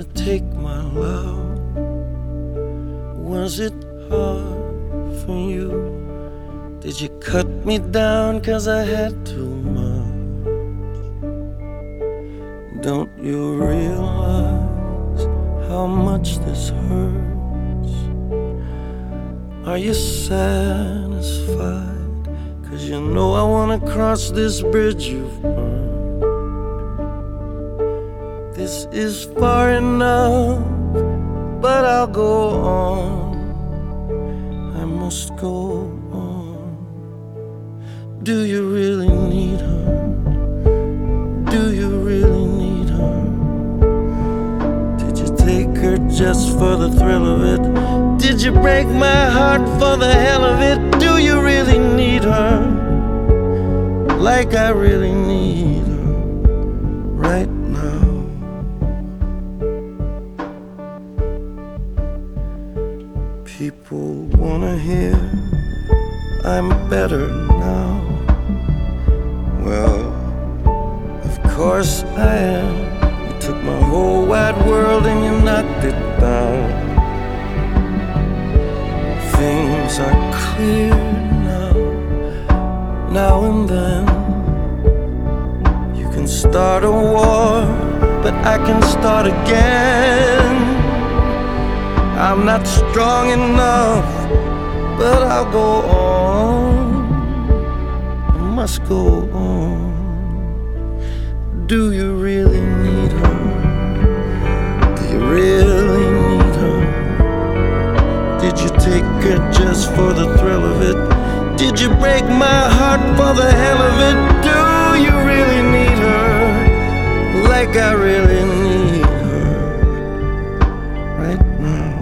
to take my love? Was it hard for you? Did you cut me down 'cause I had too much? Don't you realize how much this hurts? Are you satisfied? 'Cause you know I wanna cross this bridge you've burned. This is far enough, but I'll go on. I must go on. Do you really need her? Do you really need her? Did you take her just for the thrill of it? Did you break my heart for the hell of it? Do you really need her? Like I really need her right now. People wanna hear I'm better now. Well, of course I am. You took my whole wide world and you knocked it down. Things are clear now and then. You can start a war, but I can start again. I'm not strong enough, but I'll go on. I must go on. Do you really need her? Do you really need her? Did you take her just for the thrill of it? Did you break my heart for the hell of it? Do you really need her? Like I really need her right now.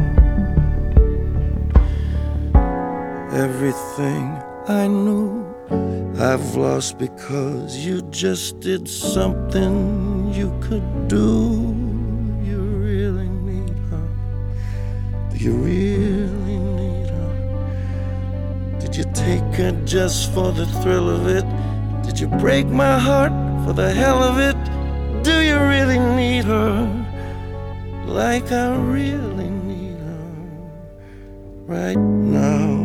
Everything I knew I've lost because you just did something you could do. You really need her? Do you really need her? Did you take her just for the thrill of it? Did you break my heart for the hell of it? Do you really need her? Like I really need her right now.